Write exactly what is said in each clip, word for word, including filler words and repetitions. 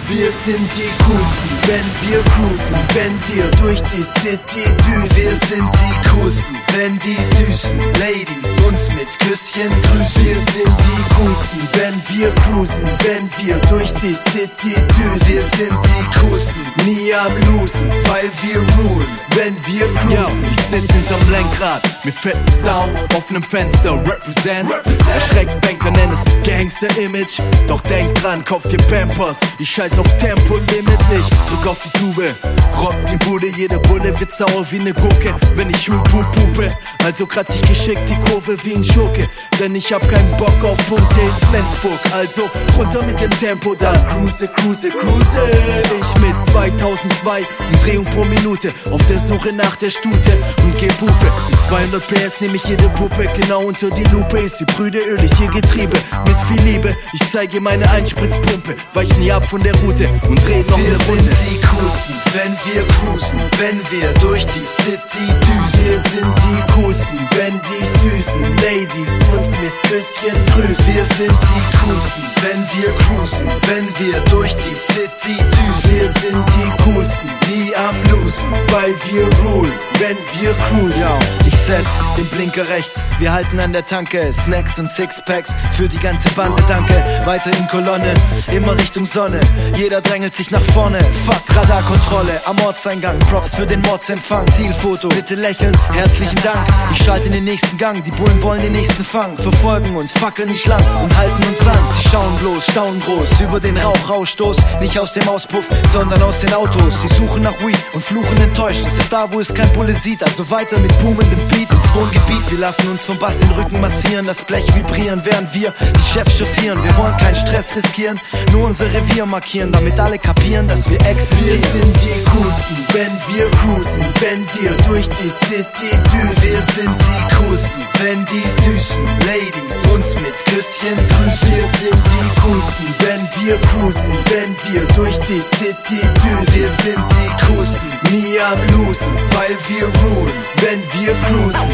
Wir sind die Coolsten, wenn wir cruisen, wenn wir durch die City düsen. Wir sind die Coolsten, wenn die süßen Ladies uns mit Küsschen grüßen. Wir sind die Coolsten, wenn wir cruisen, wenn wir durch die City düsen. Wir sind die Coolsten, nie am Losen, weil wir rulen, wenn wir cruisen. Yo, ich sitz hinterm Lenkrad, mir fällt ein Sound, offenem Fenster, represent, represent. Erschreckt Banker, nenn es Gangster-Image. Doch denk dran, kauf dir Pampers, ich scheiß auf Tempo-Limits. Ich drück auf die Tube, rock die Bude, jede Bulle wird sauer wie ne Gurke, wenn ich hup hup hupe. Also kratz ich geschickt die Kurve wie ein Schurke, denn ich hab keinen Bock auf Punkte in Flensburg. Also runter mit dem Tempo, dann cruise, cruise, cruise. Ich mit zweitausendzwei Umdrehung pro Minute auf der Suche nach der Stute und geb Hufe. Mit zweihundert P S nehm ich jede Puppe genau unter die Lupe. Ist sie brüde, ölig, ihr Getriebe mit viel Liebe. Ich zeige meine Einspritzpumpe, weich nie ab von der Route und dreh noch wir ne Runde. Wir sind die Coolsten, wenn wir cruisen, wenn wir durch die City düsen. Wir sind die Coolsten, wenn die süßen Ladies uns mit Küsschen grüßen. Wir sind die Coolsten, wenn wir cruisen, wenn wir durch die City düsen. Wir sind die Coolsten, nie am Losen, weil wir rulen, wenn wir cruisen. Yo, ich setz den Blinker rechts, wir halten an der Tanke, Snacks und Sixpacks für die ganze Bande, danke. Weiter in Kolonne, immer Richtung Sonne, jeder drängelt sich nach vorne. Fuck, Radarkontrolle am Ortseingang, Props für den Mordsempfang. Zielfoto, bitte lächeln, herzlichen Dank. Ich schalte in den nächsten Gang, die Bullen wollen den nächsten Fang. Verfolgen uns, fackeln nicht lang und halten uns an. Sie schauen bloß, staunen groß über den Rauchausstoß, nicht aus dem Auspuff, sondern aus den Autos. Sie suchen nach Weed und fluchen enttäuscht. Es ist da, wo es kein Bulle sieht, also weiter mit boomendem Beat ins Wohngebiet. Wir lassen uns vom Bass den Rücken massieren, das Blech vibrieren, während wir die Chefs chauffieren. Wir wollen keinen Stress riskieren, nur unser Revier markieren, damit alle kapieren, dass wir existieren. Wir sind die Coolsten, wenn wir cruisen, wenn wir durch die City düsen. Wir sind die Coolsten, wenn die süßen Ladies uns mit Küsschen grüßen. Wir sind die Coolsten, wenn wir cruisen, wenn wir durch die City düsen. Wir sind die Coolsten, nie am Losen, weil wir rulen, wenn wir cruisen.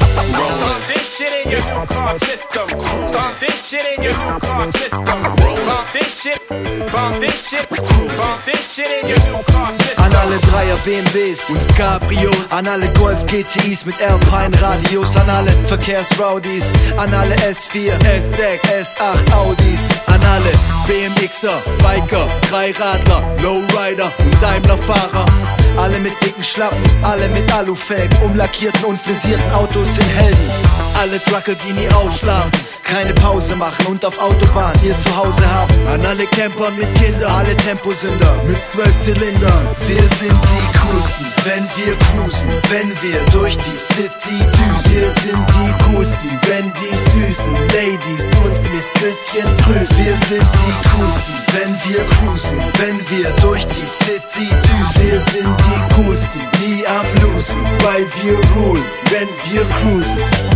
Pump this shit in your new car system. Pump this shit in your new car system. Pump this shit, pump this shit, pump this shit in your new car system. An alle Dreier B M Ws und Cabrios, an alle Golf G T Is mit Alpine Radios, an alle Verkehrsrowdies, an alle S vier, S sechs, S acht Audis, an alle B M Xer, Biker, Dreiradler, Lowrider und Daimler-Fahrer. Alle mit dicken Schlappen, alle mit Alufelgen, umlackierten und frisierten Autos sind Helden. Alle Trucker, die nie ausschlafen, keine Pause machen und auf Autobahn ihr Zuhause haben. an alle Camper mit Kindern, Alle Temposünder Mit zwölf Zylindern. Wir sind die Coolsten, wenn wir cruisen, wenn wir durch die City düsen. Wir sind die Coolsten, wenn die süßen Ladies uns mit Küsschen grüßen. Wir sind die Coolsten, wenn wir cruisen, wenn wir durch die City düsen. Wir sind die Coolsten, Nie am Losen, weil wir rulen, wenn wir cruisen.